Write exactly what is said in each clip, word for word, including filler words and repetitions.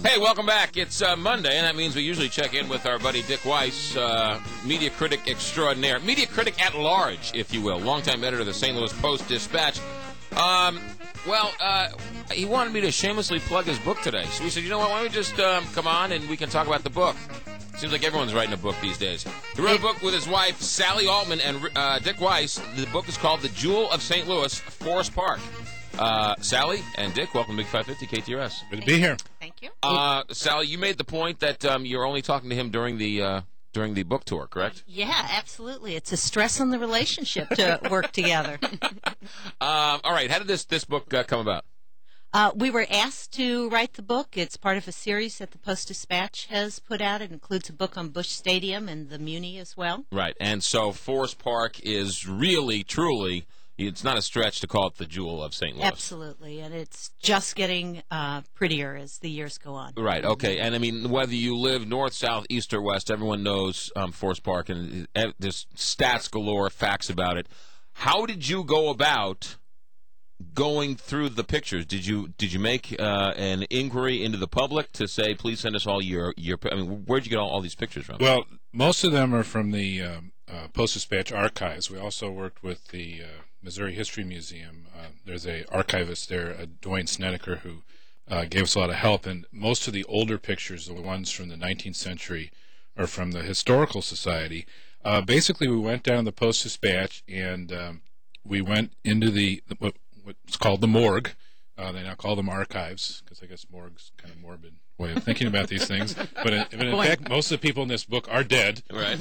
Hey, welcome back. It's uh, Monday, and that means we usually check in with our buddy Dick Weiss, uh, media critic extraordinaire, media critic at large, if you will, longtime editor of the Saint Louis Post-Dispatch. Um, well, uh, he wanted me to shamelessly plug his book today, so we said, you know what, why don't we just um, come on and we can talk about the book. Seems like everyone's writing a book these days. He wrote a book with his wife, Sally Altman, and uh, Dick Weiss. The book is called The Jewel of Saint Louis, Forest Park. Uh, Sally and Dick, welcome to Big five fifty K T R S. Good to be here. Thank you. Uh, Sally, you made the point that um, you're only talking to him during the uh, during the book tour, correct? Yeah, absolutely. It's a stress on the relationship to work together. Um, all right. How did this this book uh, come about? Uh, we were asked to write the book. It's part of a series that the Post-Dispatch has put out. It includes a book on Busch Stadium and the Muni as well. Right. And so Forest Park is really, truly, it's not a stretch to call it the jewel of Saint Louis. Absolutely. And it's just getting uh, prettier as the years go on. Right. Okay. And, I mean, whether you live north, south, east, or west, everyone knows um, Forest Park, and uh, there's stats galore, facts about it. How did you go about going through the pictures? Did you did you make uh, an inquiry into the public to say, please send us all your your? I mean, where'd you get all, all these pictures from? Well, most of them are from the um, uh, Post-Dispatch archives. We also worked with the uh, Missouri History Museum. Uh, there's a archivist there, uh, Dwayne Snedeker, who uh, gave us a lot of help. And most of the older pictures, the ones from the nineteenth century, are from the Historical Society. Uh, basically, we went down to the Post-Dispatch and um, we went into the what, what's called the morgue. Uh, they now call them archives because I guess morgue's kind of morbid way of thinking about these things. But in, but in fact, most of the people in this book are dead. Right.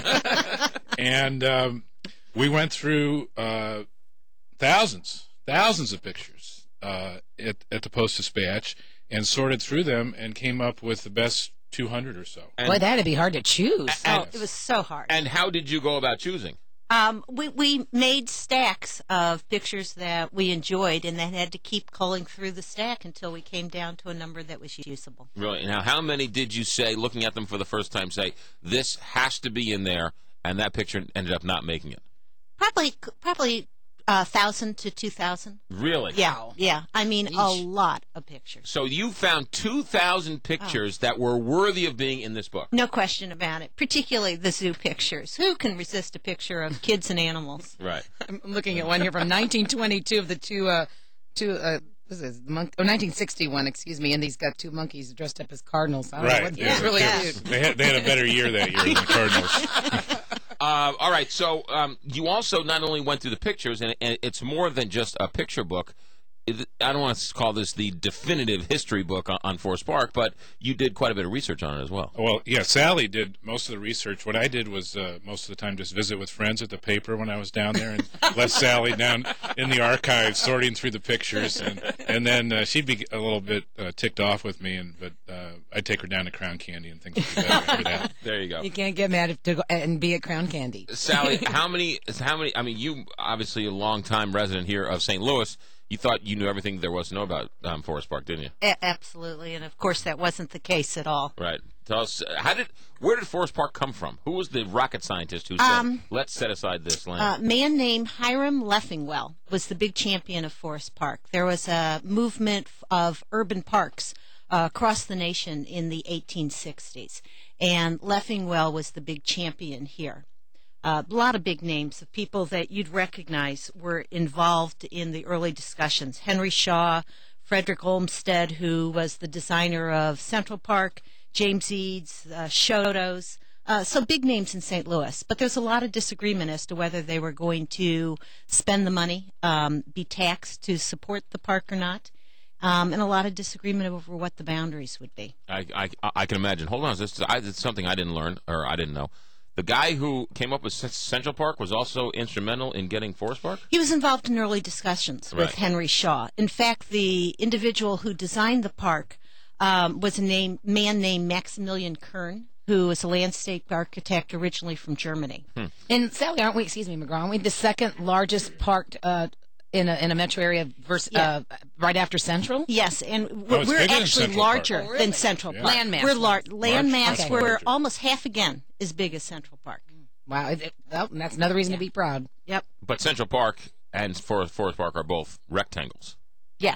And um, we went through uh, thousands, thousands of pictures uh, at, at the Post-Dispatch and sorted through them and came up with the best two hundred or so. And, Boy, that'd be hard to choose. Oh, it was so hard. And how did you go about choosing? Um, we, we made stacks of pictures that we enjoyed and then had to keep culling through the stack until we came down to a number that was usable. Really? Now, how many did you say, looking at them for the first time, say, this has to be in there, and that picture ended up not making it? Probably probably a uh, thousand to two thousand. Really? Yeah, yeah. I mean, Yeesh. a lot of pictures. So you found two thousand pictures oh. that were worthy of being in this book? No question about it, particularly the zoo pictures. Who can resist a picture of kids and animals? Right. I'm looking at one here from nineteen twenty-two of the two, uh, two, uh, this is monk, oh, nineteen sixty-one, excuse me, and he's got two monkeys dressed up as cardinals. I don't Right. know what, Yeah. It's really Yeah. cute. They had, they had a better year that year than the Cardinals. Uh, all right, so um, you also not only went through the pictures, and, and it's more than just a picture book. It, I don't want to call this the definitive history book on, on Forest Park, but you did quite a bit of research on it as well. Well, yeah, Sally did most of the research. What I did was uh, most of the time just visit with friends at the paper when I was down there and let Sally down in the archives sorting through the pictures. And, and then uh, she'd be a little bit uh, ticked off with me, and but uh, I'd take her down to Crown Candy and things like that. for that. There you go. You can't get mad if to go and be at Crown Candy. Sally, how many, how many, I mean, you obviously a long-time resident here of Saint Louis. You thought you knew everything there was to know about um, Forest Park, didn't you? A- absolutely, and of course that wasn't the case at all. Right. Tell us, uh, how did, where did Forest Park come from? Who was the rocket scientist who said, Um, let's set aside this land? A man named Hiram Leffingwell was the big champion of Forest Park. There was a movement of urban parks uh, across the nation in the eighteen sixties, and Leffingwell was the big champion here. Uh, a lot of big names of people that you'd recognize were involved in the early discussions. Henry Shaw, Frederick Olmsted, who was the designer of Central Park, James Eads, uh, Shotos. Uh, so big names in Saint Louis. But there's a lot of disagreement as to whether they were going to spend the money, um, be taxed to support the park or not. Um, and a lot of disagreement over what the boundaries would be. I, I, I can imagine. Hold on. This is, I, it's something I didn't learn, or I didn't know. The guy who came up with Central Park was also instrumental in getting Forest Park? He was involved in early discussions with Right. Henry Shaw. In fact, the individual who designed the park um, was a name, man named Maximilian Kern, who was a landscape architect originally from Germany. Hmm. And Sally, aren't we, excuse me, McGraw, aren't we the second largest park uh, in a in a metro area versus, Yeah. uh, right after Central? Yes, and Oh, we're, it's we're bigger than actually Central Park. larger Oh, really? than Central Yeah. Park. Landmass. We're lar- land mass. much We're larger. almost half again as big as Central Park. Wow, it, it, well, that's another reason to be proud. Yep. But Central Park and Forest, Forest Park are both rectangles. Yes.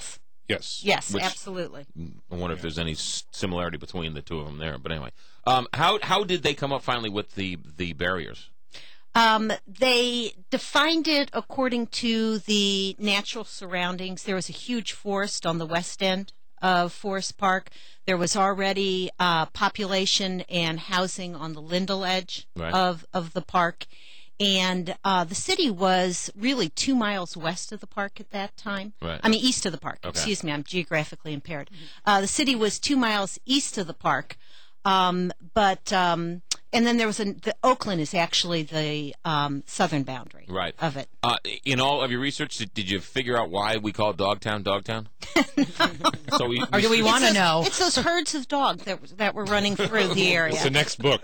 Yes. Yes, Which- absolutely. I wonder if there's any s- similarity between the two of them there. But anyway, um, how how did they come up finally with the the barriers? Um, they defined it according to the natural surroundings. There was a huge forest on the west end of Forest Park. There was already uh, population and housing on the Lindell edge Right. of, of the park. And uh, the city was really two miles west of the park at that time. Right. I mean, east of the park. Okay. Excuse me, I'm geographically impaired. Uh, the city was two miles east of the park. Um, but um, and then there was a, the Oakland is actually the um, southern boundary Right. of it. Uh, in all of your research, did, did you figure out why we call Dogtown Dogtown? so we, Or do we want to know? It's those herds of dog that that were running through the area. It's the next book.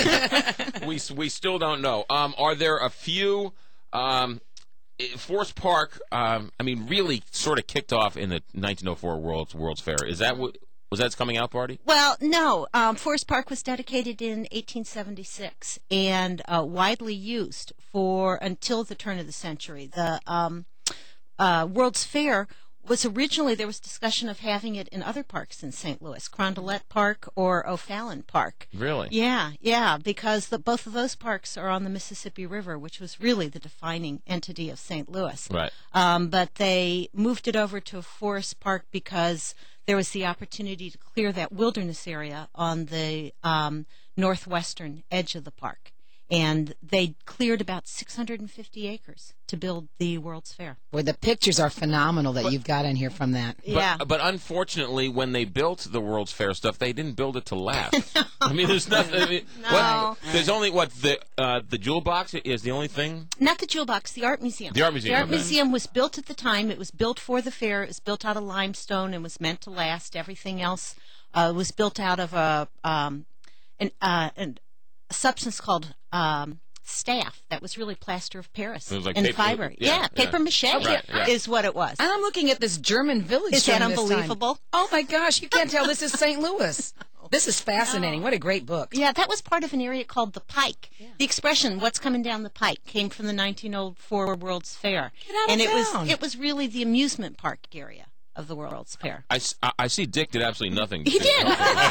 we we still don't know. Um, are there a few? Um, eh, Forest Park, um, I mean, really sort of kicked off in the nineteen oh four World's World's Fair. Is that what was that its coming out party? Well, no. Um, Forest Park was dedicated in eighteen seventy-six and uh, widely used for until the turn of the century. The um, uh, World's Fair was originally, there was discussion of having it in other parks in Saint Louis, Carondelet Park or O'Fallon Park. Really? Yeah, yeah, because the, both of those parks are on the Mississippi River, which was really the defining entity of Saint Louis. Right. Um, but they moved it over to Forest Park because there was the opportunity to clear that wilderness area on the um, northwestern edge of the park. And they cleared about six hundred fifty acres to build the World's Fair. Boy, the pictures are phenomenal that you've got in here from that. But, Yeah. but unfortunately, when they built the World's Fair stuff, they didn't build it to last. I mean, there's nothing. I mean, No. what, there's only what the uh, the jewel box is the only thing. Not the Jewel Box, the Art Museum. The Art Museum, The Art okay. Museum was built at the time. It was built for the fair. It was built out of limestone and was meant to last. Everything else uh, was built out of a um, an, uh, an, a substance called um, staff that was really plaster of Paris It was like and paper- fiber. yeah, Yeah, yeah. paper mache Right, yeah. is what it was. And I'm looking at this German village. Is that during this time. unbelievable? Oh my gosh, you can't tell this is Saint Louis. This is fascinating. What a great book. Yeah, that was part of an area called the Pike. The expression "what's coming down the pike" came from the nineteen oh four World's Fair, Get out of and it town. was it was really the amusement park area of the World's Fair. I, s- I- I see Dick did absolutely nothing. He did.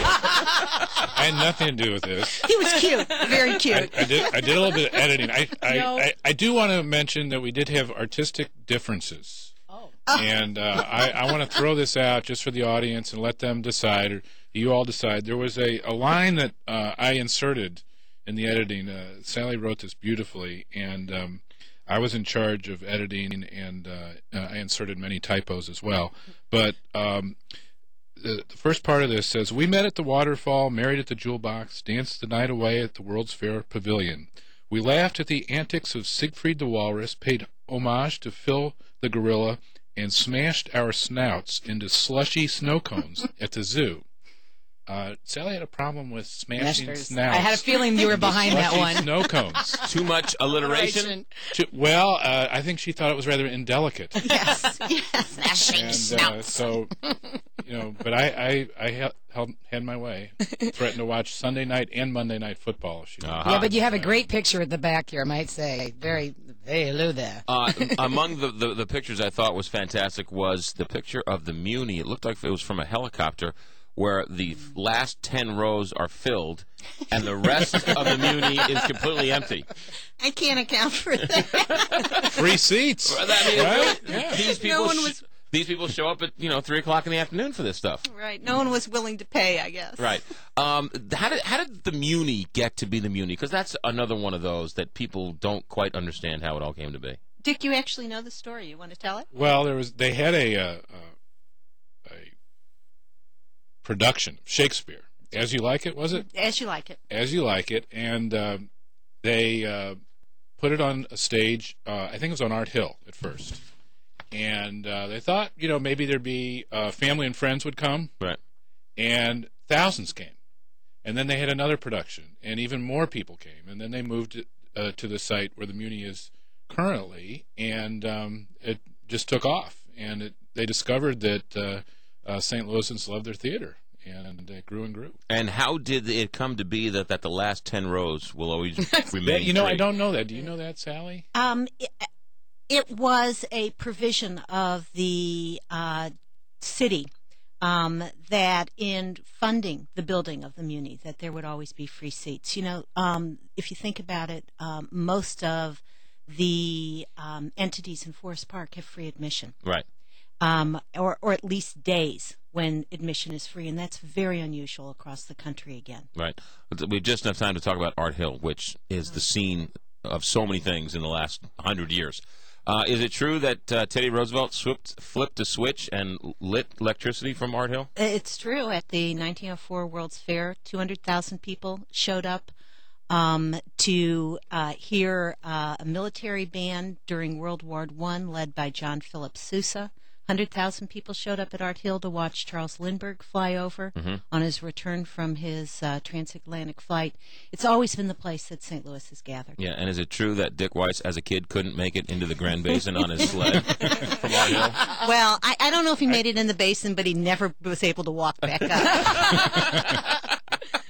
I had nothing to do with this. He was cute, very I, cute. I did. I did a little bit of editing. I, I, No. I, I do want to mention that we did have artistic differences. Oh. And uh, I, I want to throw this out just for the audience and let them decide, or you all decide. There was a, a line that uh, I inserted in the editing. Uh, Sally wrote this beautifully, and um, I was in charge of editing, and uh, uh, I inserted many typos as well. But um, the, the first part of this says, "We met at the waterfall, married at the jewel box, danced the night away at the World's Fair Pavilion. We laughed at the antics of Siegfried the Walrus, paid homage to Phil the Gorilla, and smashed our snouts into slushy snow cones at the zoo." Uh, Sally had a problem with smashing Masters. snouts. I had a feeling you were behind that Slushy one. snow cones. Too much alliteration. Ch- Well, uh, I think she thought it was rather indelicate. Yes, yes. And uh, so, you know, but I, I, I held, held, had my way. Threatened to watch Sunday night and Monday night football. She did. Uh-huh. Yeah, but you have a great picture at the back here, I might say. Very, hey, hello there. Uh, among the, the, the pictures I thought was fantastic was the picture of the Muni. It looked like it was from a helicopter, where the last ten rows are filled and the rest of the Muni is completely empty. I can't account for that. Free seats. I mean, Right? really, Yeah. these people, No one sh- was- these people show up at you know three o'clock in the afternoon for this stuff. Right. No one was willing to pay, I guess. Right. Um, how did how did the Muni get to be the Muni? Because that's another one of those that people don't quite understand how it all came to be. Dick, you actually know the story. You want to tell it? Well, there was. They had a, uh, uh, a production of Shakespeare, As You Like It, was it? As you like it. As You Like It, and uh, they uh, put it on a stage. Uh, I think it was on Art Hill at first, and uh, they thought, you know, maybe there'd be uh, family and friends would come, Right. and thousands came. And then they had another production, and even more people came. And then they moved it, uh, to the site where the Muni is currently, and um, it just took off. And it, they discovered that uh, uh, Saint Louisans loved their theater, and it grew and grew. And how did it come to be that, that the last ten rows will always remain That, you know, free? I don't know that. Do you know that, Sally? Um, it, it was a provision of the uh, city um, that in funding the building of the Muni, that there would always be free seats. You know, um, if you think about it, um, most of the um, entities in Forest Park have free admission. Right. Um, or, or at least days when admission is free, and that's very unusual across the country again. Right. We just have time to talk about Art Hill, which is the scene of so many things in the last hundred years. Uh, is it true that uh, Teddy Roosevelt flipped, flipped a switch and lit electricity from Art Hill? It's true. At the nineteen oh four World's Fair, two hundred thousand people showed up um, to uh, hear uh, a military band during World War One led by John Philip Sousa. one hundred thousand people showed up at Art Hill to watch Charles Lindbergh fly over mm-hmm. on his return from his uh, transatlantic flight. It's always been the place that Saint Louis has gathered. Yeah, and is it true that Dick Weiss, as a kid, couldn't make it into the Grand Basin on his sled from Art Hill? Well, I, I don't know if he made it in the basin, but he never was able to walk back up.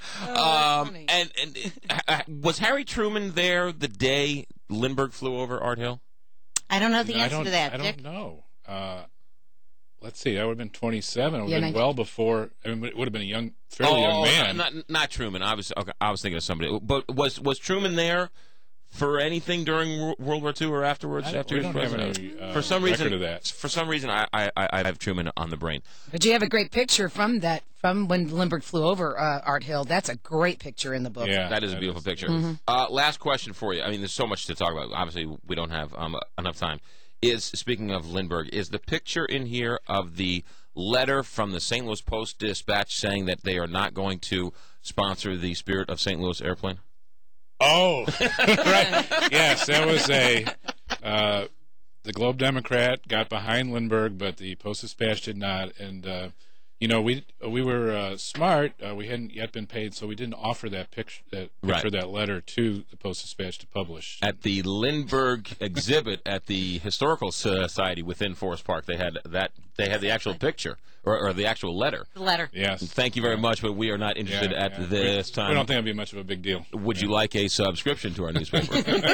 Oh, um, and and uh, was Harry Truman there the day Lindbergh flew over Art Hill? I don't know the I answer don't, to that, I Dick. don't know. Uh, let's see. I would have been twenty-seven. It would Yeah, have been nineteen well before. I mean, it would have been a young, fairly oh, young man. Not not Truman. I was okay, I was thinking of somebody. But was was Truman there for anything during Wo- World War Two or afterwards? I don't- after we he was don't have president? any, uh, for some record reason, of that. for some reason, I, I I have Truman on the brain. But you have a great picture from that, from when Lindbergh flew over uh, Art Hill. That's a great picture in the book. Yeah, That is a that beautiful is- picture. Mm-hmm. Uh, last question for you. I mean, there's so much to talk about. Obviously, we don't have um, enough time. Is speaking of Lindbergh, is the picture in here of the letter from the Saint Louis Post-Dispatch saying that they are not going to sponsor the Spirit of Saint Louis airplane? Oh, right. Yes, that was a. Uh, the Globe Democrat got behind Lindbergh, but the Post-Dispatch did not. And uh, you know, we we were uh, smart. Uh, we hadn't yet been paid, so we didn't offer that picture, that picture, Right. that letter to the Post-Dispatch to publish. At the Lindbergh exhibit at the Historical Society within Forest Park, they had that. They had the actual picture or, or the actual letter. The letter. Yes. Thank you very much, but we are not interested Yeah, at yeah. this we, time. We don't think it'd be much of a big deal. Would you like a subscription to our newspaper?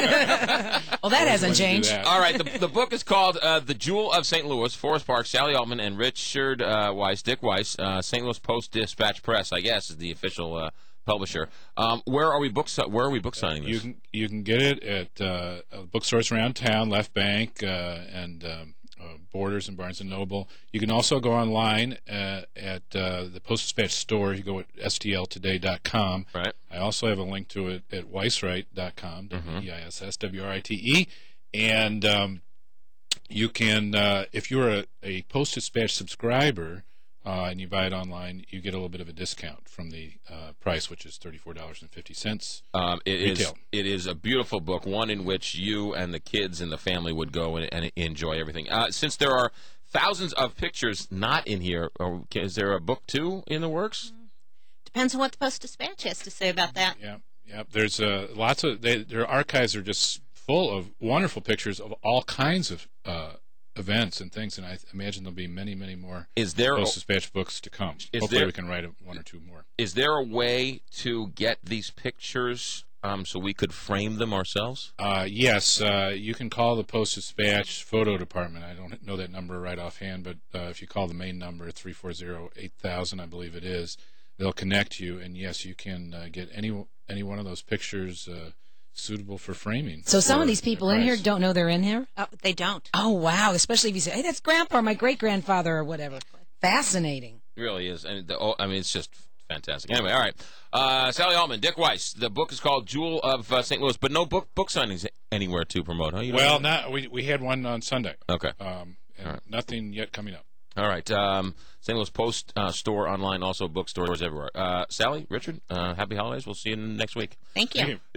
Well, that hasn't Wouldn't do changed. that. All right, the, the book is called uh, The Jewel of Saint Louis, Forest Park, Sally Altman, and Richard uh, Weiss, Dick Weiss, uh, Saint Louis Post-Dispatch Press, I guess, is the official uh, publisher. Um, where are we book Where are we book signing You this? can you can get it at uh, uh, bookstores around town, Left Bank uh, and um, uh, Borders and Barnes and Noble. You can also go online uh, at uh, the Post Dispatch store. You go at S T L today dot com. Right. I also have a link to it at weisswright dot com, W E I S S W R I T E, and um, you can uh, if you're a, a Post Dispatch subscriber. Uh, and you buy it online, you get a little bit of a discount from the uh, price, which is thirty-four dollars and fifty cents. Um, it is Retail. it is a beautiful book, one in which you and the kids and the family would go and, and enjoy everything. Uh, since there are thousands of pictures not in here, or is there a book two in the works? Depends on what the Post-Dispatch has to say about that. Yeah, yeah. There's uh, lots of they, their archives are just full of wonderful pictures of all kinds of uh, events and things, and I imagine there'll be many, many more Is there Post Dispatch books to come. Is Hopefully, there- we can write a, one or two more. is there a way to get these pictures um, so we could frame them ourselves? Uh, yes, uh, you can call the Post Dispatch photo department. I don't know that number right offhand, but uh, if you call the main number, three four zero, eight thousand, I believe it is, they'll connect you, and yes, you can uh, get any any one of those pictures uh, suitable for framing. So some for of these people the in here price. don't know they're in here? Oh, they don't. Oh, wow. Especially if you say, hey, that's Grandpa or my great-grandfather or whatever. Fascinating. It really is, and the, oh, I mean, it's just fantastic. Anyway, all right. Uh, Sally Altman, Dick Weiss. The book is called Jewel of uh, Saint Louis, but no book book signings anywhere to promote, huh? You don't Well, know? not we we had one on Sunday. Okay. Um, and All right. nothing yet coming up. All right. Um, Saint Louis Post uh, store online, also bookstores everywhere. Uh, Sally, Richard, uh, happy holidays. We'll see you next week. Thank you. Thank you.